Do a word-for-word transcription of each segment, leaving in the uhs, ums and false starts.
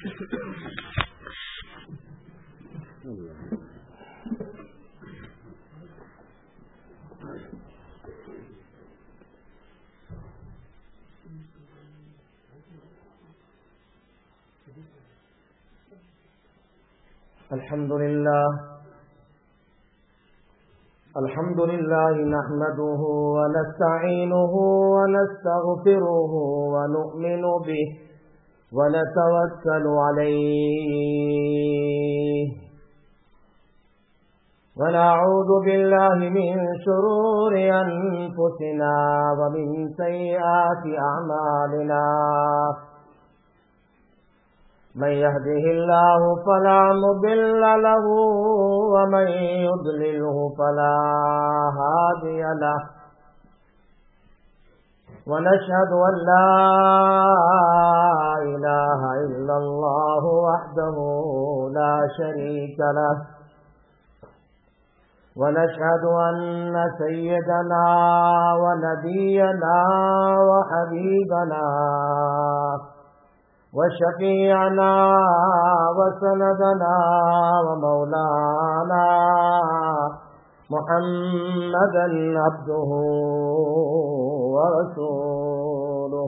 الحمد لله الحمد لله نحمده ونستعينه ونستغفره ونؤمن به ونتوكل عليه ونعوذ بالله من شرور أنفسنا ومن سيئات أعمالنا من يهده الله فلا مضل له ومن يضلله فلا هادي له ونشهد أن لا إله إلا الله وحده لا شريك له ونشهد أن سيدنا ونبينا وحبيبنا وشفيعنا وسندنا ومولانا محمدا عبده ورسوله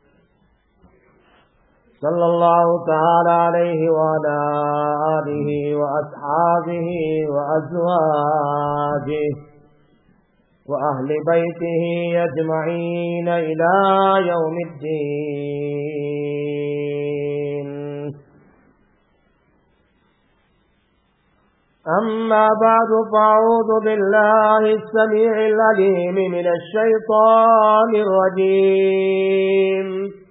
صلى الله تعالى عليه وعلى آله وأصحابه وأزواجه وأهل بيته أجمعين إلى يوم الدين. أما بعد فأعوذ بالله السميع العليم من الشيطان الرجيم.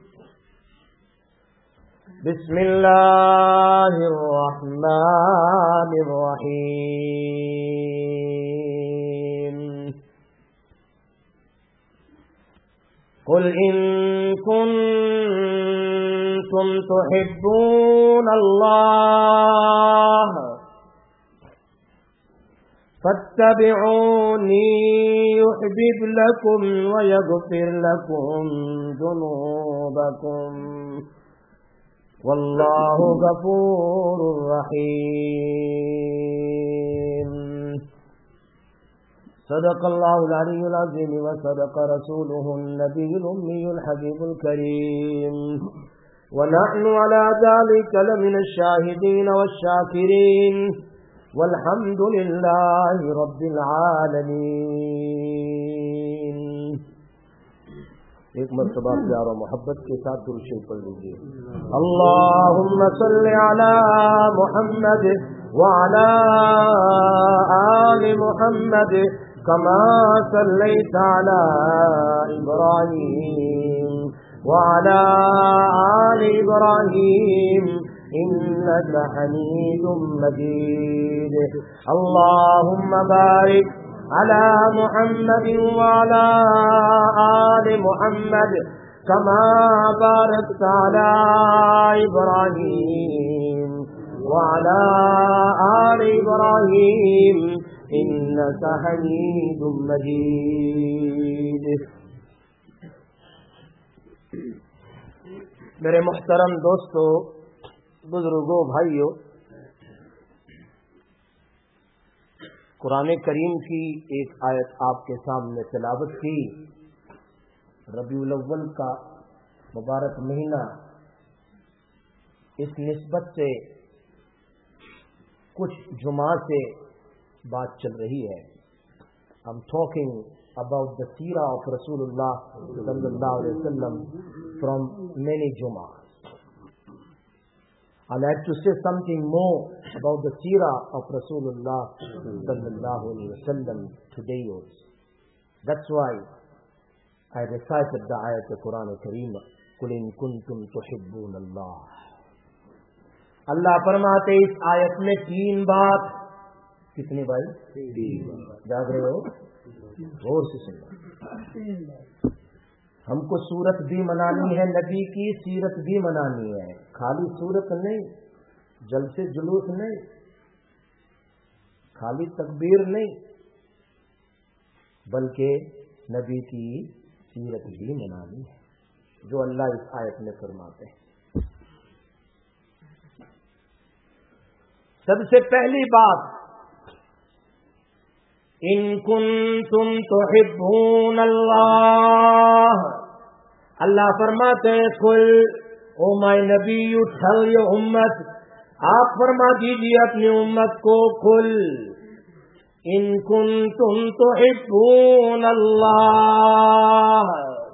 بسم الله الرحمن الرحيم. قل إن كنتم تحبون الله فاتبعوني يحبب لكم ويغفر لكم ذنوبكم والله غفور رحيم. صدق الله العلي العظيم وصدق رسوله النبي الأمي الحبيب الكريم ونحن على ذلك لمن الشاهدين والشاكرين والحمد لله رب العالمين. ایک مرتبہ پیار و محبت کے ساتھ درود شریف پڑھ لیجیے. اللهم صل على محمد وعلى آل محمد كما صليت على إبراهيم وعلى آل إبراهيم إنك حميد مجيد. اللهم بارك على محمد وعلى آل محمد كما باركت على إبراهيم وعلى آل إبراهيم إنك حميد مجيد. میرے محترم دوستو، بزرگوں، بھائیوں، قرآن کریم کی ایک آیت آپ کے سامنے تلاوت کی. ربیع الاول کا مبارک مہینہ، اس نسبت سے کچھ جمعہ سے بات چل رہی ہے. I'm talking about the seerah of Rasulullah sallallahu alaihi wasallam from many Jum'ahs. I'd like to say something more about the seerah of Rasulullah sallallahu alaihi wasallam today also. That's why I recited the ayat of Quran Kareem, قُلْ إِن كُنْتُمْ تُحِبُّونَ اللَّهَ. اللہ فرماتے اس آیت میں تین بات. کتنی بھائی؟ تین. جاگ رہے ہو؟ غور سے سنو. ہم کو صورت بھی منانی ہے، نبی کی سیرت بھی منانی ہے. خالی صورت نہیں، جلسے جلوس نہیں، خالی تکبیر نہیں، بلکہ نبی کی سیرت بھی منانی ہے جو اللہ اس آیت میں فرماتے ہیں. سب سے پہلی بات، ان کنتم تحبون اللہ، اللہ فرماتے ہیں قل، او مائی نبی یو ٹیل یور امت، آپ فرما دیجیے اپنی امت کو، قل ان کنتم تحبون اللہ۔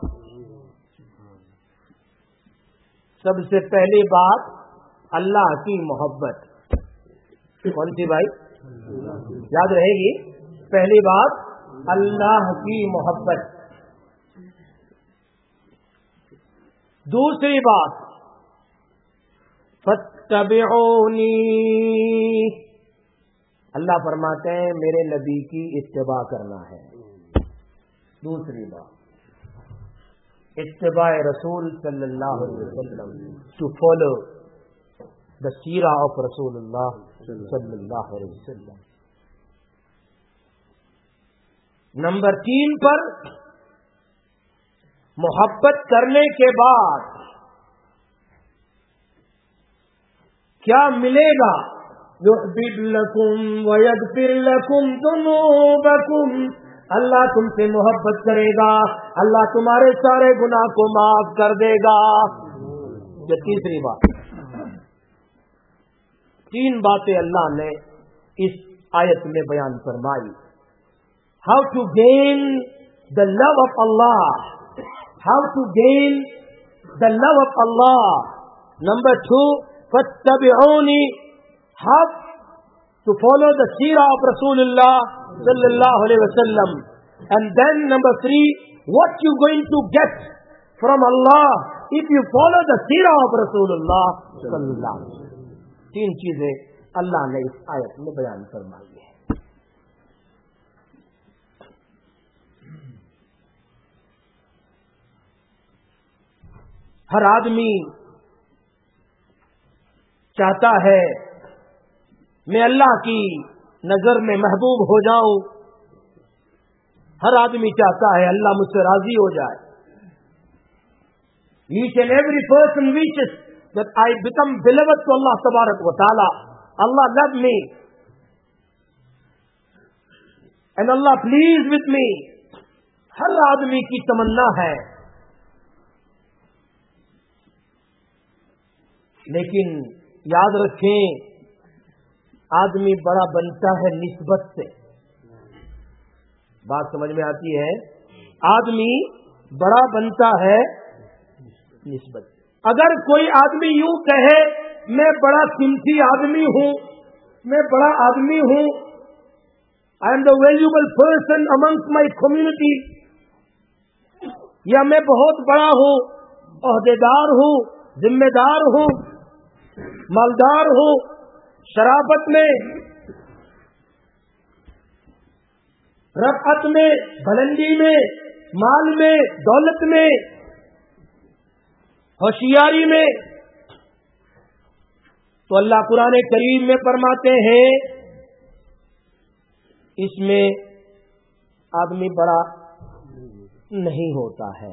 سب سے پہلی بات اللہ کی محبت، کون سی بھائی؟ یاد رہے گی، پہلی بات اللہ کی محبت۔ دوسری بات فاتبعونی، اللہ فرماتے ہیں میرے نبی کی اتباع کرنا ہے۔ دوسری بات اتباع رسول صلی اللہ علیہ وسلم، ٹو فالو دا سیرہ آف رسول اللہ صلی اللہ علیہ وسلم۔ نمبر تین پر محبت کرنے کے بعد کیا ملے گا؟ یحبب لکم ویغفر لکم ذنوبکم، اللہ تم سے محبت کرے گا، اللہ تمہارے سارے گناہ کو معاف کر دے گا۔ یہ تیسری بات، تین باتیں اللہ نے اس آیت میں بیان فرمائی۔ How to gain the love of اللہ، how to gain the love of اللہ۔ نمبر ٹو فاتبعونی، ہاؤ ٹو فالو دا سیرہ آف رسول اللہ صلی اللہ علیہ وسلم۔ And then number three, what you going to get from Allah if you follow the seerah of Rasulullah sallallahu alaihi wasallam۔ تین چیزیں اللہ نے اس آیت میں بیان فرمائی ہے۔ ہر آدمی چاہتا ہے میں اللہ کی نظر میں محبوب ہو جاؤں، ہر آدمی چاہتا ہے اللہ مجھ سے راضی ہو جائے۔ Each and every person wishes that I become beloved to Allah tabarak wa ta'ala. Allah love me and Allah pleased with me. ہر آدمی کی تمنا ہے، لیکن یاد رکھیں آدمی بڑا بنتا ہے نسبت سے۔ بات سمجھ میں آتی ہے؟ آدمی بڑا بنتا ہے نسبت۔ اگر کوئی آدمی یوں کہے میں بڑا قیمتی آدمی ہوں، میں بڑا آدمی ہوں، I am the valuable person amongst my community, یا میں بہت بڑا ہوں، عہدے دار ہوں، ذمہ دار ہوں، مالدار ہوں، شرافت میں، رفعت میں، بلندی میں، مال میں، دولت میں، ہوشیاری میں، تو اللہ قرآن کریم میں فرماتے ہیں اس میں آدمی بڑا نہیں ہوتا ہے۔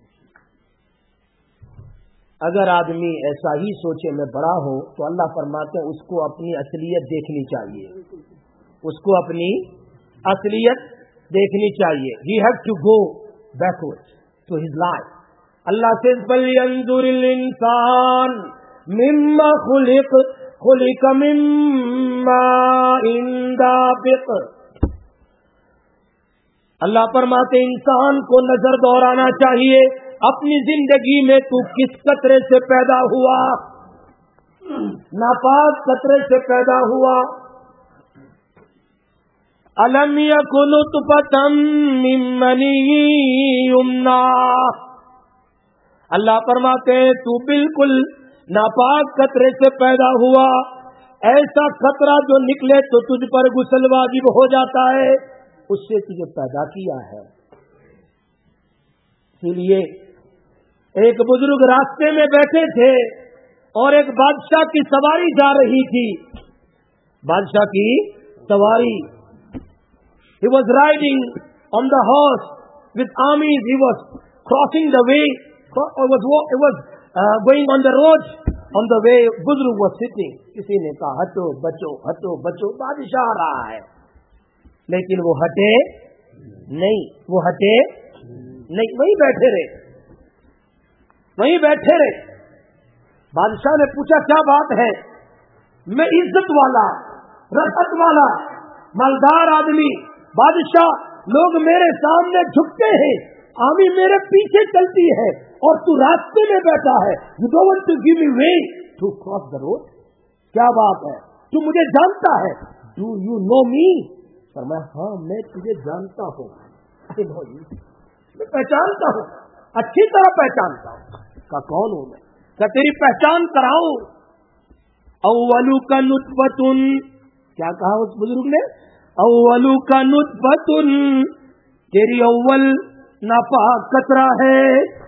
اگر آدمی ایسا ہی سوچے میں بڑا ہوں تو اللہ فرماتے ہیں اس کو اپنی اصلیت دیکھنی چاہیے، اس کو اپنی اصلیت دیکھنی چاہیے۔ He has to go backwards to his life. اللہ سے فَلْيَنْظُرِ الْإِنسَانُ مِمَّا خُلِقَ خُلِقَ مِن مَّاءٍ دَافِقٍ۔ اللہ فرماتے انسان کو نظر دوڑانا چاہیے اپنی زندگی میں تو کس قطرے سے پیدا ہوا، ناپاک قطرے سے پیدا ہوا۔ أَلَمْ يَكُنْ نُطْفَةً مِّن مَّنِيٍّ يُمْنَىٰ، اللہ فرماتے ہیں تو بالکل ناپاک قطرے سے پیدا ہوا، ایسا قطرہ جو نکلے تو تجھ پر غسل واجب ہو جاتا ہے، اس سے تجھے پیدا کیا ہے۔ اسی لیے ایک بزرگ راستے میں بیٹھے تھے اور ایک بادشاہ کی سواری جا رہی تھی، بادشاہ کی سواری، he was riding on the horse with armies, he was crossing the way, he was, he was uh, going on the road On the way, Buzrug was sitting. किसी ने कहा हटो बचो हटो बचो, बादशाह आ रहा है, लेकिन वो हटे नहीं, वो हटे नहीं, वहीं बैठे रहे, वहीं बैठे रहे। बादशाह ने पूछा क्या बात है? मैं इज्जत वाला, रसत वाला, मालदार आदमी, बादशाह, लोग मेरे सामने झुकते हैं, आर्मी मेरे पीछे चलती है और तू रास्ते में बैठा है। You don't want to give me way to cross the road? क्या बात है? तू मुझे जानता है? Do you know me? पर मैं हाँ मैं तुझे जानता हूँ, मैं पहचानता हूँ, अच्छी तरह पहचानता हूँ। का कौन हूँ मैं? क्या तेरी पहचान कराऊं? अव्वलु का नुत्फतुन, क्या कहा उस बुजुर्ग ने? अव्वलु का नुत्फतुन, तेरी अव्वल नापाक कतरा है।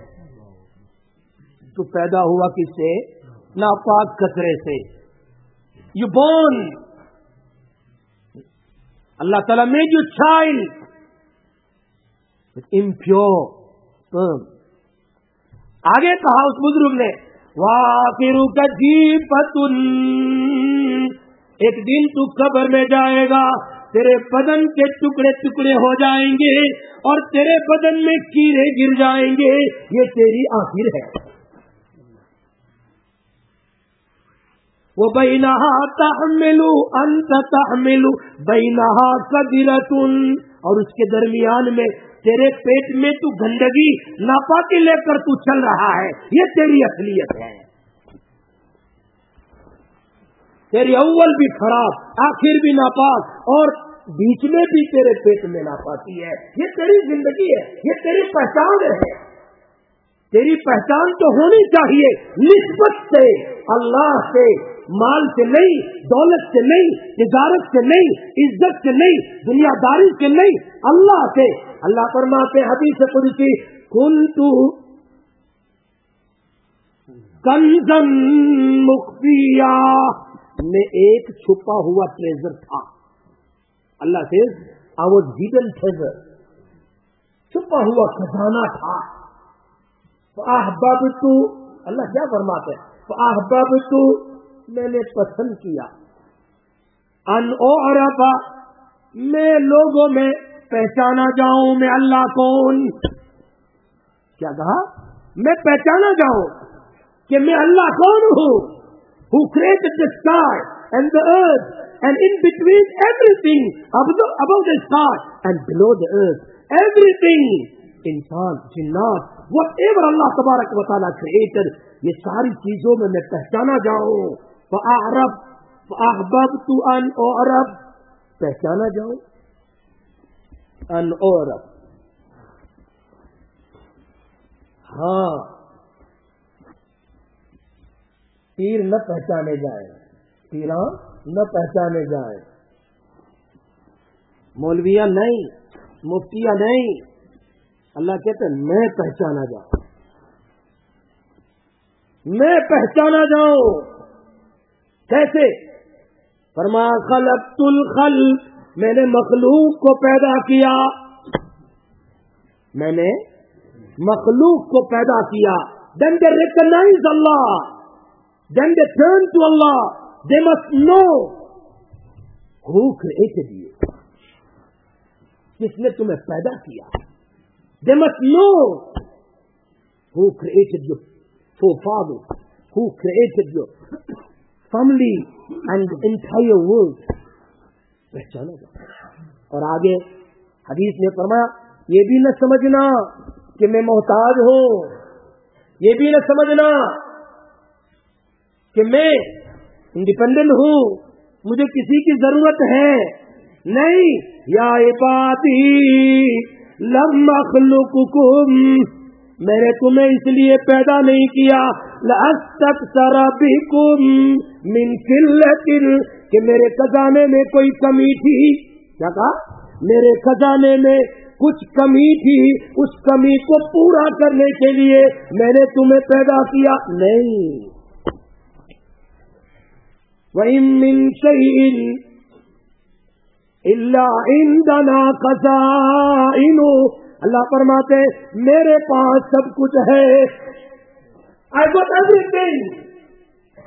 तू पैदा हुआ किससे? नापाक कतरे से। यू बोर्न, अल्लाह ताला made you child with impure sperm. आगे कहा उस बुजुर्ग ने, वाकिरु का जीपतुन, एक दिन तू कब्र में जाएगा, तेरे बदन के टुकड़े टुकड़े हो जाएंगे और तेरे बदन में कीड़े गिर जाएंगे, ये तेरी आखिर है। वो बैनहा तहमिलु अंत तहमिलु बैनहा कदिरतुन, और उसके दरमियान में तेरे पेट में तू गंदगी नापाकी लेकर तू चल रहा है, ये तेरी असलियत है। तेरी अव्वल भी खराब, आखिर भी नापाक, और बीच में भी तेरे पेट में नापाकी है। ये तेरी जिंदगी है, ये तेरी पहचान है। तेरी पहचान तो होनी चाहिए निस्बत से, अल्लाह से, माल से नहीं, दौलत से नहीं, तिजारत से नहीं, इज्जत से नहीं, दुनियादारी से नहीं, अल्लाह से। अल्लाह फरमाते हदीस कुदसी, कुन्तु कंज़न मुख्फिया, मैं एक छुपा हुआ ट्रेजर था। अल्लाह से आई वाज हिडन ट्रेजर, छुपा हुआ खजाना था। फ़अहबब्तु, अल्लाह क्या फरमाते हैं? फ़अहबब्तु, मैंने पसंद किया, अन उअरफ़, मैं लोगों में पहचाना जाऊं मैं अल्लाह कौन। क्या कहा? मैं पहचाना जाऊं कि मैं अल्लाह कौन हूं। Who created the sky and the earth and in between everything, above, above the sky and below the earth, everything, इंसान, जिन्नात, whatever Allah तबारक व तआला created, ये सारी चीजों में मैं पहचाना जाऊं। फ़अअरफ़ फ़अहबब्तु अन उअरफ़, पहचाना जाऊं, अन उअरफ़। हाँ, पीर न पहचाने जाए, पीरा न पहचाने जाए, मौलविया नहीं, मुफ्तिया नहीं, अल्लाह कहते मैं पहचाना जाऊं, मैं पहचाना जाऊं। कैसे? फरमा खलक़तुल खल्क़, मैंने मखलूक को पैदा किया, मैंने मखलूक को पैदा किया। Then they recognize Allah, then they turn to Allah, they must know who created you, किसने तुम्हें पैदा किया। They must know who created your forefathers, who created your family and the entire world, पहचाना जाए। और आगे हदीस में फरमाया, ये भी न समझना कि मैं मोहताज हूं, ये भी न समझना कि मैं इंडिपेंडेंट हूं, मुझे किसी की जरूरत है, नहीं। या इबादी लम अखलुकुकुम, मैंने तुम्हें इसलिए पैदा नहीं किया, लअस्तक्सरा बिकुम मिन किल्लतिन, कि मेरे खजाने में कोई कमी थी। क्या कहा? मेरे खजाने में कुछ कमी थी, उस कमी को पूरा करने के लिए मैंने तुम्हें पैदा किया, नहीं। वइन मिन शैइन इल्ला इंदना खज़ाइनु, अल्लाह फरमाते मेरे पास सब कुछ है। I got everything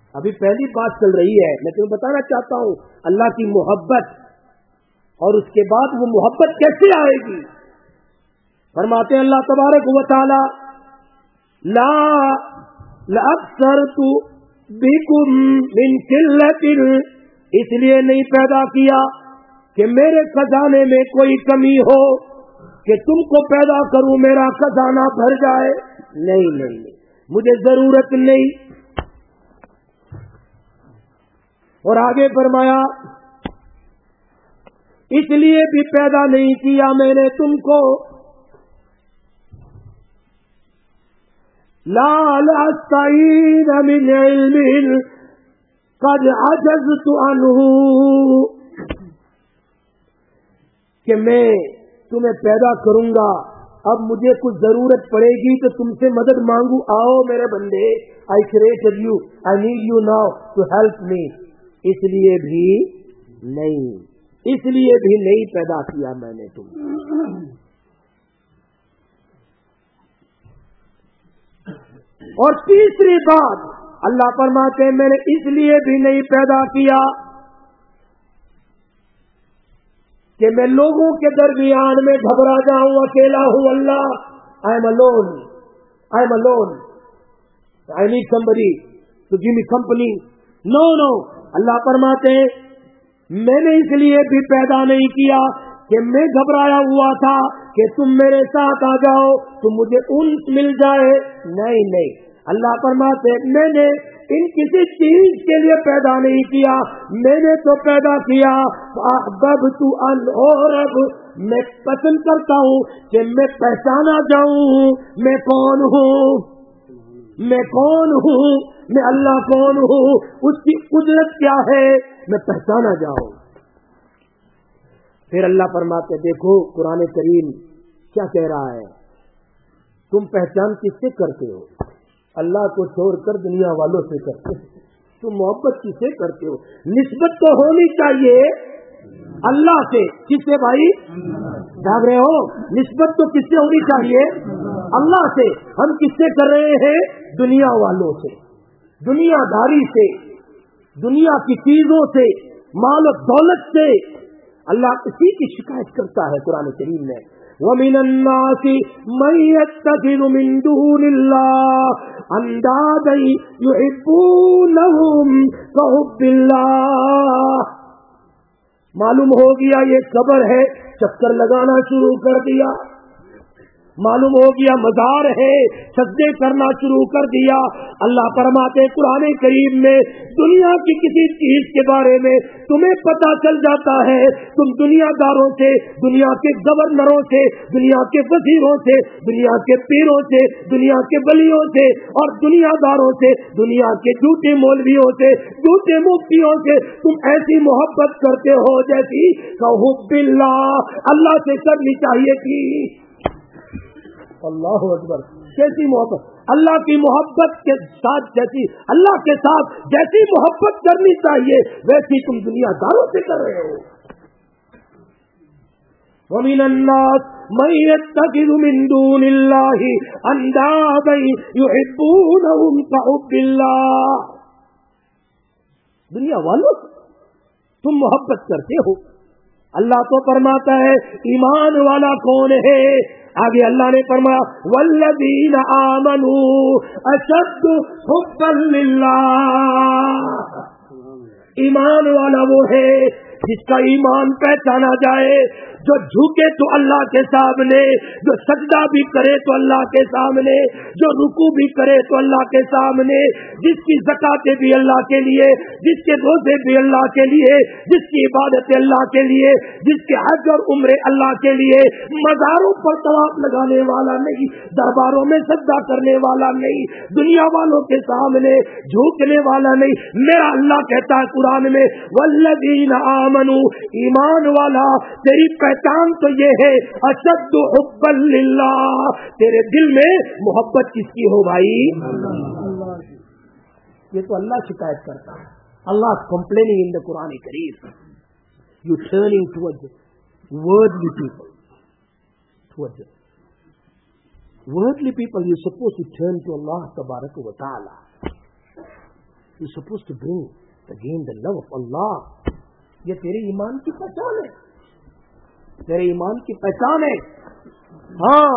ابھی پہلی بات چل رہی ہے، میں تمہیں بتانا چاہتا ہوں اللہ کی محبت، اور اس کے بعد وہ محبت کیسے آئے گی. فرماتے ہیں اللہ تبارک و تعالی لا لأکثرت بکم من قلۃ، اس لیے نہیں پیدا کیا کہ میرے خزانے میں کوئی کمی ہو کہ تم کو پیدا کروں میرا خزانہ بھر جائے. نہیں نہیں نہیں، مجھے ضرورت نہیں. اور آگے فرمایا اس لیے بھی پیدا نہیں کیا میں نے تم کو لا لأستعین من علم قد عجزت عنہ، کہ میں تمہیں پیدا کروں گا، اب مجھے کچھ ضرورت پڑے گی تو تم سے مدد مانگوں. آؤ میرے بندے، I created you, I need you now to help me. اس لیے بھی نہیں، اس لیے بھی نہیں پیدا کیا میں نے تم. اور تیسری بات اللہ فرماتے ہیں میں نے اس لیے بھی نہیں پیدا کیا کہ میں لوگوں کے درمیان میں گھبرا جاؤں، اکیلا ہوں. اللہ I am alone, I am alone, I need somebody to give me company. No no، اللہ فرماتے ہیں میں نے اس لیے بھی پیدا نہیں کیا کہ میں گھبرایا ہوا تھا کہ تم میرے ساتھ آ جاؤ تو مجھے انس مل جائے. نہیں نہیں، اللہ فرماتے ہیں میں نے ان کسی چیز کے لیے پیدا نہیں کیا، میں نے تو پیدا کیا احببت ان اعرف، میں پسند کرتا ہوں کہ میں پہچانا جاؤں میں کون ہوں، میں کون ہوں، میں اللہ کون ہوں، اس کی قدرت کیا ہے، میں پہچانا جاؤں. پھر اللہ فرماتے دیکھو قرآن کریم کیا کہہ رہا ہے، تم پہچان کس سے کرتے ہو؟ اللہ کو چھوڑ کر دنیا والوں سے کرتے ہو. تم محبت کس سے کرتے ہو؟ نسبت تو ہونی چاہیے اللہ سے. کس سے بھائی جاگ رہے ہو؟ نسبت تو کس سے ہونی چاہیے؟ اللہ سے. ہم کس سے کر رہے ہیں؟ دنیا والوں سے، دنیا داری سے، دنیا کی چیزوں سے، مال و دولت سے. اللہ اسی کی شکایت کرتا ہے قرآن کریم میں وَمِنَ النَّاسِ مَن يَتَّخِذُ مِن دُونِ اللَّهِ أَندَادًا يُحِبُّونَهُمْ كَحُبِّ اللَّهِ. معلوم ہو گیا یہ قبر ہے، چکر لگانا شروع کر دیا. معلوم ہو گیا مزار ہے، سجدے کرنا شروع کر دیا. اللہ فرماتے قرآن کریم میں دنیا کی کسی چیز کے بارے میں تمہیں پتا چل جاتا ہے، تم دنیا داروں سے، دنیا کے گورنروں سے، دنیا کے وزیروں سے، دنیا کے پیروں سے، دنیا کے ولیوں سے اور دنیا داروں سے، دنیا کے جھوٹے مولویوں سے، جھوٹے مفتیوں سے تم ایسی محبت کرتے ہو جیسی حب اللہ اللہ سے کرنی چاہیے تھی. اللہ اکبر. کیسی محبت؟ اللہ کی محبت کے ساتھ جیسی اللہ کے ساتھ جیسی محبت کرنی چاہیے ویسی تم دنیا داروں سے کر رہے ہو. وَمِنَ النَّاسِ مَن يَتَّخِذُ مِن دُونِ اللَّهِ أَندَادًا يُحِبُّونَهُمْ كَحُبِّ اللَّهِ. دنیا والوں تم محبت کرتے ہو. اللہ تو فرماتا ہے ایمان والا کون ہے؟ آگے اللہ نے فرمایا والذین آمنوا اشد حبا للہ. ایمان والا وہ ہے جس کا ایمان پہچانا جائے، جو جھکے تو اللہ کے سامنے، جو سجدہ بھی کرے تو اللہ کے سامنے، جو رکوع بھی کرے تو اللہ کے سامنے، جس کی زکاتیں بھی اللہ کے لیے، جس کے روزے بھی اللہ کے لیے، جس کی عبادت اللہ کے لیے، جس کے حج اور عمرے اللہ کے لیے. مزاروں پر طواف لگانے والا نہیں، درباروں میں سجدہ کرنے والا نہیں، دنیا والوں کے سامنے جھوکنے والا نہیں. میرا اللہ کہتا ہے قرآن میں والذین آمنوا، ایمان والا تیری پہچان تو یہ ہے اشد حبا للہ، تیرے دل میں محبت کس کی ہو بھائی؟ یہ تو اللہ شکایت کرتا ہے. اللہ complaining in the Quran Kareem. You turning towards worldly people, towards worldly people. You're supposed to turn to Allah Tabarak wa Ta'ala. You're supposed to bring again the love of Allah. یہ تیرے ایمان کی پہچان ہے, تیرے ایمان کی پہچان ہے. ہاں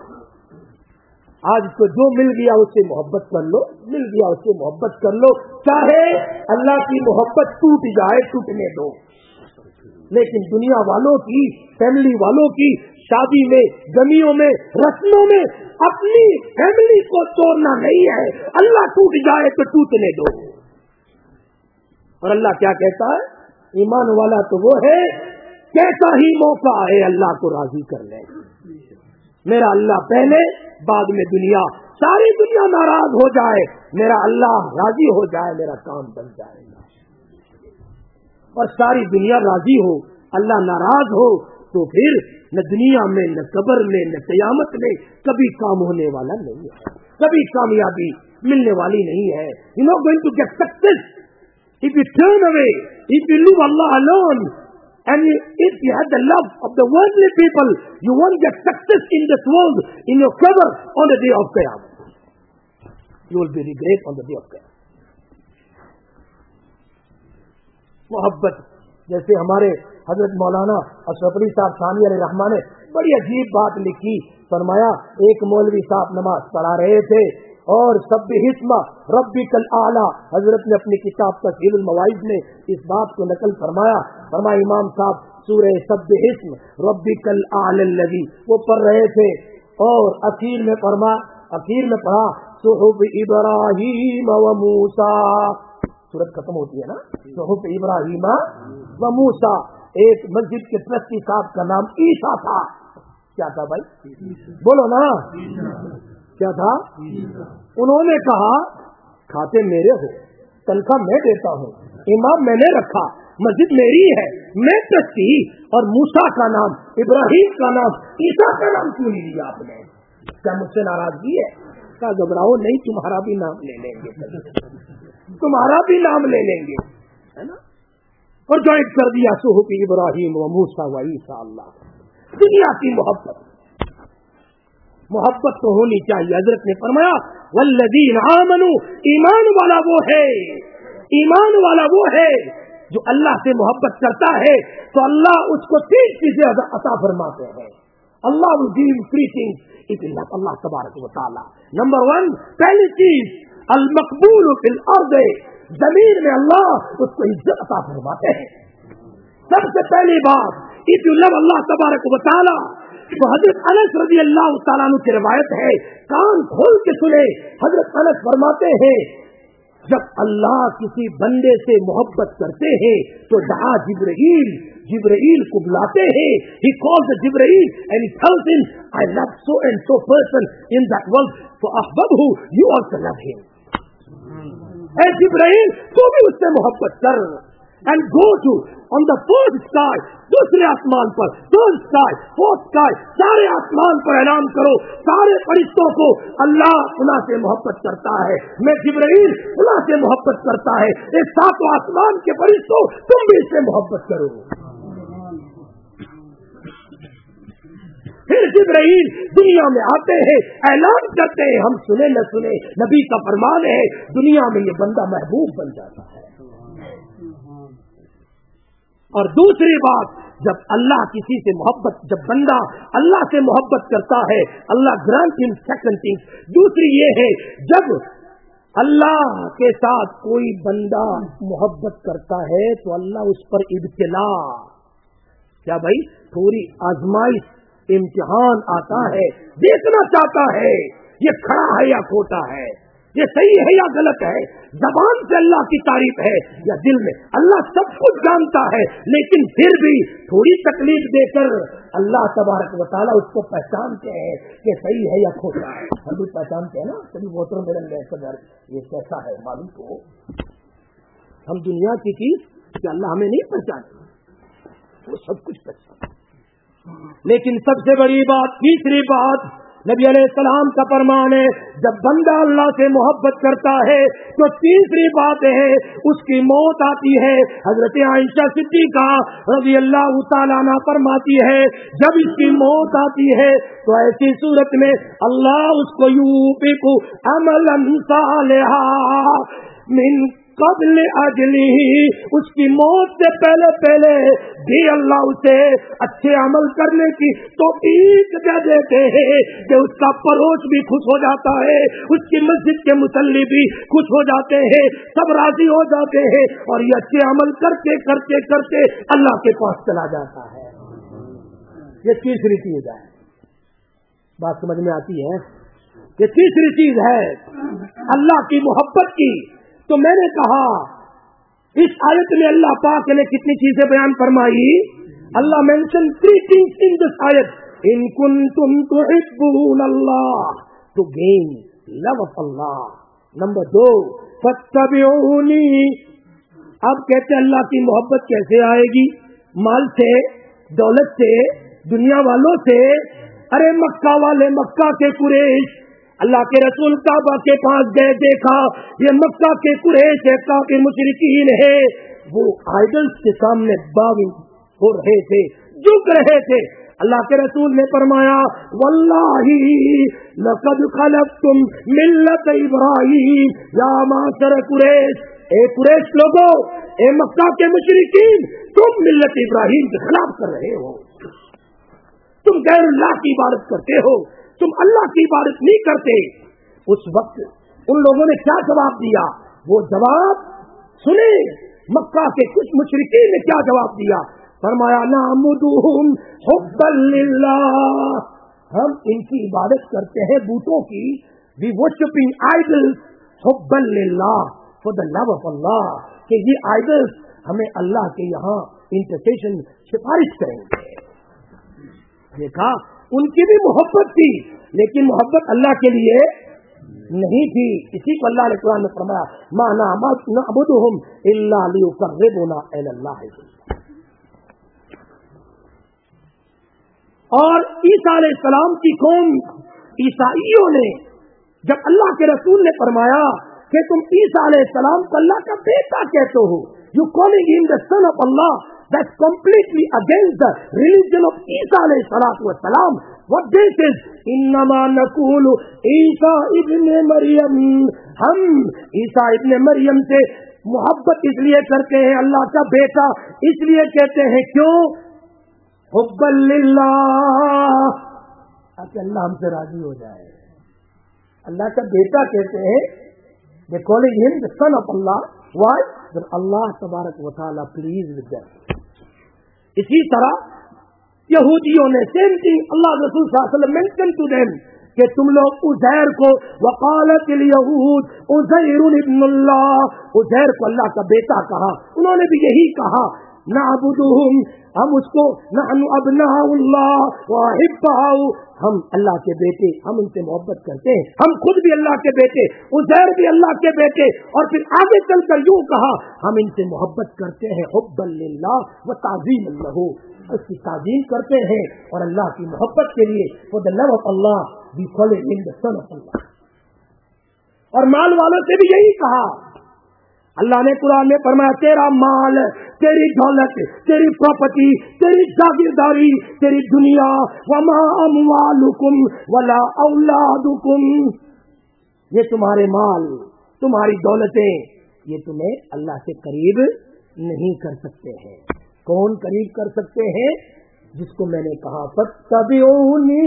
آج تو جو مل گیا اس سے محبت کر لو, مل گیا اس سے محبت کر لو, چاہے اللہ کی محبت ٹوٹ جائے ٹوٹنے دو. لیکن دنیا والوں کی, فیملی والوں کی شادی میں, غمیوں میں, رسموں میں اپنی فیملی کو توڑنا نہیں ہے. اللہ ٹوٹ جائے تو ٹوٹنے دو. اور اللہ کیا کہتا ہے, ایمان والا تو وہ ہے کیسا ہی موقع ہے اللہ کو راضی کر لے. میرا اللہ پہلے, بعد میں دنیا. ساری دنیا ناراض ہو جائے, میرا اللہ راضی ہو جائے, میرا کام بن جائے گا. اور ساری دنیا راضی ہو, اللہ ناراض ہو, تو پھر نہ دنیا میں, نہ قبر میں, نہ قیامت میں کبھی کام ہونے والا نہیں ہے, کبھی کامیابی ملنے والی نہیں ہے. You know going to get success if you turn away, if you leave Allah alone, and you, if you have the love of the worldly people, you won't get success in this world, in your qabr, on the day of Qiyamah. You will be regret on the day of Qiyamah. محبت, جیسے ہمارے حضرت مولانا اشرف علی صاحب ثانی علیہ رحمٰن نے بڑی عجیب بات لکھی. فرمایا ایک مولوی صاحب نماز پڑھا رہے تھے اور سبح اسم ربک الاعلی, حضرت نے اپنی کتاب تسہیل المواعظ میں اس بات کو نقل فرمایا. فرمایا امام صاحب سورہ سبح اسم ربک الاعلی الذی وہ پڑھ رہے تھے, اور اخیر میں فرما اخیر میں پڑھا صحف ابراہیم و موسیٰ. سورت ختم ہوتی ہے نا, صحف ابراہیم و موسیٰ. ایک مسجد کے ٹرسٹی صاحب کا نام عیسیٰ تھا. کیا تھا بھائی, بولو نا, کیا تھا؟ انہوں نے کہا کھاتے میرے ہو, تنخواہ میں دیتا ہوں, امام میں نے رکھا, مسجد میری ہے, میں ٹرسٹی, اور موسیٰ کا نام, ابراہیم کا نام, عیسیٰ کا نام کیوں نہیں لیا آپ نے؟ کیا مجھ سے ناراضگی ہے؟ کیا گھبراؤ نہیں, تمہارا بھی نام لے لیں گے, تمہارا بھی نام لے لیں گے, ہے نا. اور جوائنٹ کر دیا صحف ابراہیم و موسیٰ و عیسیٰ. اللہ دنیا کی محبت, محبت تو ہونی چاہیے. حضرت نے فرمایا والذین آمنوا, ایمان والا وہ ہے, ایمان والا وہ ہے جو اللہ سے محبت کرتا ہے تو اللہ اس کو تین چیزیں عطا فرماتے ہیں. اللہ will give him three things if Allah, اللہ تبارک و تعالی. نمبر ون, پہلی چیز المقبول فی الارض, زمین میں اللہ اس کو عزت عطا فرماتے ہیں. سب سے پہلی بات, if you love اللہ تبارک و تعالی, تو حضرت انس رضی اللہ تعالیٰ عنہ کی روایت ہے, کان کھول کے سنے. حضرت انس فرماتے ہیں جب اللہ کسی بندے سے محبت کرتے ہیں تو دعا جبرائیل, جبرائیل کو بلاتے ہیں. He calls the Jibreel and he tells him, I love so and so person in that world, so ahbabhu, you also love him. اے جبرائیل تو بھی اس سے محبت کر, and go to on the fourth sky, دوسرے آسمان پر, third sky, fourth sky, سارے آسمان پر اعلان کرو سارے فرشتوں کو اللہ اللہ سے محبت کرتا ہے, میں جبرائیل اللہ سے محبت کرتا ہے, اس ساتوں آسمان کے فرشتوں تم بھی اس سے محبت کرو. پھر جبرائیل دنیا میں آتے ہیں, اعلان کرتے ہیں, ہم سنے نہ سنے نبی کا فرمان ہے, دنیا میں یہ بندہ محبوب بن جاتا ہے. اور دوسری بات, جب اللہ کسی سے محبت, جب بندہ اللہ سے محبت کرتا ہے اللہ گرانٹ ہم سیکنڈ تھنگ. دوسری یہ ہے جب اللہ کے ساتھ کوئی بندہ محبت کرتا ہے تو اللہ اس پر ابتلا, کیا بھائی, تھوڑی آزمائش, امتحان آتا ہے, دیکھنا چاہتا ہے یہ کھڑا ہے یا کھوٹا ہے, یہ صحیح ہے یا غلط ہے, زبان سے اللہ کی تعریف ہے یا دل میں. اللہ سب کچھ جانتا ہے, لیکن پھر بھی تھوڑی تکلیف دے کر اللہ تبارک و تعالیٰ اس کو پہچانتے ہیں کہ صحیح ہے یا کھوٹا ہے. ہم بھی پہچانتے ہیں نا, کبھی ووٹر میرے گھر یہ کیسا ہے معلوم کو, ہم دنیا کی چیز کہ اللہ ہمیں نہیں پہچانتے, وہ سب کچھ پہچانتے. لیکن سب سے بڑی بات, تیسری بات, نبی علیہ السلام کا فرمان ہے جب بندہ اللہ سے محبت کرتا ہے تو تیسری بات ہے اس کی موت آتی ہے. حضرت عائشہ صدیقہ رضی اللہ تعالیٰ عنہ فرماتی ہے جب اس کی موت آتی ہے تو ایسی صورت میں اللہ اس کو یوفق عملا صالحا من قبل اجلی، اس کی موت سے پہلے پہلے بھی اللہ اسے اچھے عمل کرنے کی توفیق دے دیتے ہیں کہ اس کا پڑوس بھی خوش ہو جاتا ہے، اس کی مسجد کے مصلی بھی خوش ہو جاتے ہیں، سب راضی ہو جاتے ہیں، اور یہ اچھے عمل کرتے کرتے کرتے اللہ کے پاس چلا جاتا ہے۔ یہ تیسری چیز ہے، بات سمجھ میں آتی ہے؟ یہ تیسری چیز ہے اللہ کی محبت کی۔ تو میں نے کہا اس آیت میں اللہ پاک نے کتنی چیزیں بیان فرمائی؟ اللہ mention three things in this آیت، ان کنتم تحبون اللہ، ٹو گین لو آف اللہ۔ نمبر دو، فاتبعونی۔ اب کہتے اللہ کی محبت کیسے آئے گی؟ مال سے، دولت سے، دنیا والوں سے؟ ارے مکہ والے، مکہ کے قریش، اللہ کے رسول کعبہ کے پاس گئے، دیکھا یہ مکہ کے قریش ہے، کافر مشرکین ہے، وہ آئیڈلز کے سامنے باغ ہو رہے تھے، جھک رہے تھے۔ اللہ کے رسول نے فرمایا واللہ لقد خلقتم ملت ابراہیم یا معاشر قریش، اے قریش لوگوں، اے مکہ کے مشرکین، تم ملت ابراہیم کے خلاف کر رہے ہو، تم غیر اللہ کی عبادت کرتے ہو، تم اللہ کی عبادت نہیں کرتے۔ اس وقت ان لوگوں نے کیا جواب دیا؟ وہ جواب سنے، مکہ کے کچھ مشرکین نے کیا جواب دیا؟ فرمایا نعبدہم حبا للہ، ہم ان کی عبادت کرتے ہیں بتوں کی، وی ورشپنگ آئیڈلز حبا للہ، فار دا لو آف اللہ، کہ یہ آئیڈلز ہمیں اللہ کے یہاں انٹرسیشن سفارش کریں گے۔ دیکھا ان کی بھی محبت تھی، لیکن محبت اللہ کے لیے نہیں تھی۔ اسی کو اللہ نے قرآن میں فرمایا ما نعبدہم الا لیقربونا الی اللہ۔ اور عیسیٰ علیہ السلام کی قوم عیسائیوں نے جب اللہ کے رسول نے فرمایا کہ تم عیسیٰ علیہ السلام کو اللہ کا بیٹا کہتے ہو، you calling him the son of Allah, that's completely against the religion of Isa alayhi salatu wassalam. What this is, innama naqulu Isa ibn Maryam، ہم عیسیٰ ابن مریم سے محبت اس لیے کرتے ہیں، اللہ کا بیٹا اس لیے کہتے ہیں، کیوں؟ حبا للہ، تاکہ اللہ ہم سے راضی ہو جائے۔ اللہ کا بیٹا کہتے ہیں، they calling him the son of Allah. Why? That Allah tabarak wa ta'ala pleased with them. اسی طرح یہودیوں نے same thing اللہ رسول صلی اللہ علیہ وسلم mentioned to them کہ تم لوگ عزیر کو وقالت الیہود عزیر ابن اللہ، عزیر کو اللہ کا بیٹا کہا، انہوں نے بھی یہی کہا نعبدہم، ہم اس کو نحن ابناء اللہ واحباء، ہم اللہ کے بیٹے، ہم ان سے محبت کرتے ہیں، ہم خود بھی اللہ کے بیٹے، عزیر بھی اللہ کے بیٹے، اور پھر آگے چل کر یوں کہا ہم ان سے محبت کرتے ہیں حبا للہ و تعظیم لہ، اس کی تعظیم کرتے ہیں اور اللہ کی محبت کے لیے for the love of Allah we call him the son of Allah۔ اور مال والوں سے بھی یہی کہا، اللہ نے قرآن میں فرمایا تیرا مال، تیری دولت، تیری پراپرٹی، تیری جاگیرداری، تیری دنیا، وما اموالکم ولا اولادکم، یہ تمہارے مال، تمہاری دولتیں، یہ تمہیں اللہ سے قریب نہیں کر سکتے ہیں۔ کون قریب کر سکتے ہیں؟ جس کو میں نے کہا فاتبعونی،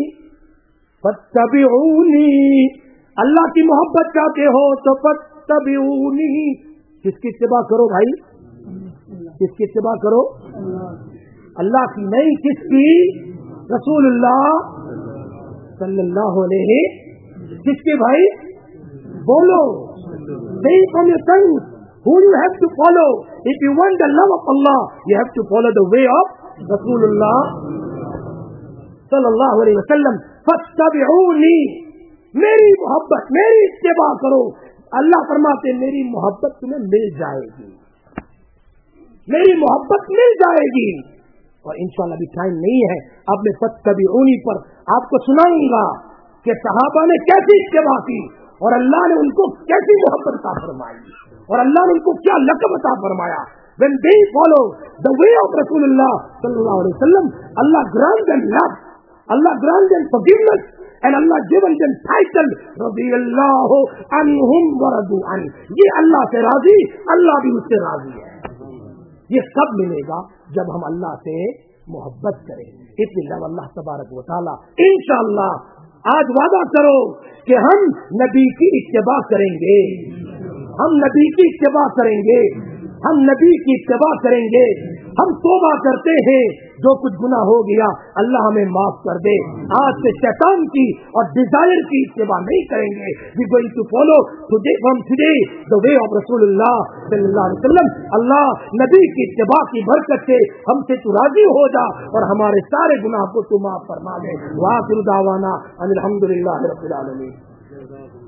فاتبعونی، اللہ کی محبت چاہتے ہو تو فاتبعونی، کس کی اتباع کرو بھائی؟ کس کی اتباع کرو؟ اللہ کی نہیں، کس کی؟ رسول اللہ صلی اللہ علیہ، کس کی بھائی؟ بولو، say from your tongue who you have to follow. If you want the love of Allah, you have to follow the way of Rasulullah sallallahu alayhi wa sallam. فاتبعونی، میری محبت، میری اتباع کرو۔ اللہ فرماتے میری محبت تمہیں مل جائے گی، میری محبت مل جائے گی۔ اور انشاءاللہ ابھی ٹائم نہیں ہے، اب میں فاتبعونی پر آپ کو سناؤں گا کہ صحابہ نے کیسی اتباع کی اور اللہ نے ان کو کیسی محبت عطا فرمائی اور اللہ نے ان کو کیا لقب عطا فرمایا۔ When they follow the way of Rasulullah sallallahu alaihi wasallam, Allah grants them love, Allah grants them forgiveness, and Allah given them title radiyallahu anhum wa radu an. یہ اللہ سے راضی, اللہ بھی اس سے راضی ہے. یہ سب ملے گا جب ہم اللہ سے محبت کریں. اس لیے اللہ تبارک و تعالی انشاءاللہ آج وعدہ کرو کہ ہم نبی کی اتباع کریں گے, ہم نبی کی اتباع کریں گے, ہم نبی کی اتباع کریں گے. ہم توبہ کرتے ہیں جو کچھ گناہ ہو گیا اللہ ہمیں معاف کر دے. آج سے شیطان کی اور ڈیزائر کی اتباع نہیں کریں گے. We going to follow today from today the way of رسول اللہ صلی اللہ علیہ وسلم. اللہ نبی کی اتباع کی برکت سے ہم سے تو راضی ہو جا اور ہمارے سارے گناہ کو تو معاف فرما دے. وآخر دعوانا ان الحمد للہ رب العالمین.